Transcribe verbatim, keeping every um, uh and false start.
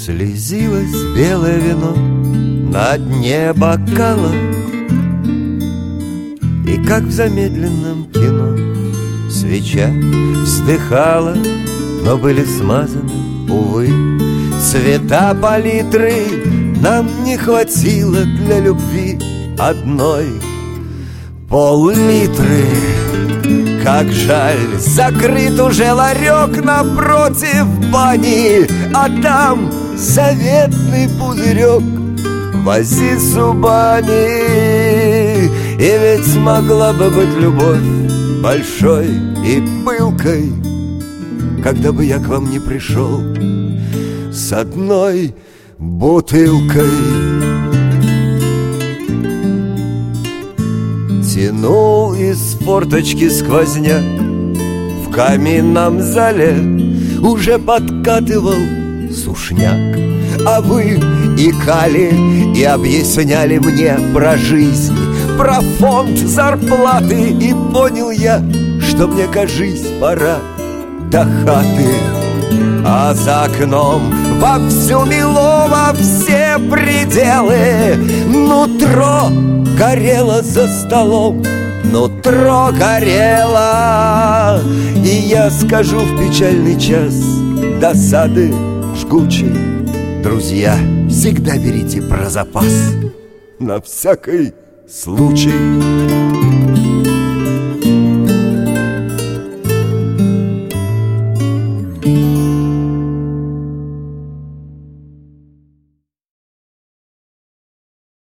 Слезилось белое вино на дне бокала, и как в замедленном кино свеча вздыхала, но были смазаны, увы, цвета палитры. Нам не хватило для любви одной пол-литры. Как жаль, закрыт уже ларек напротив бани, а там заветный пузырек вози зубами. И ведь могла бы быть любовь большой и пылкой, когда бы я к вам не пришел с одной бутылкой. Тянул из форточки сквозняк в каминном зале, уже подкатывал сушняк, а вы икали и объясняли мне про жизнь, про фонд зарплаты. И понял я, что мне, кажись, пора до хаты. А за окном вовсю мело во все пределы. Нутро горело за столом, нутро горело. И я скажу в печальный час досады жгучей: друзья, всегда берите про запас на всякий случай.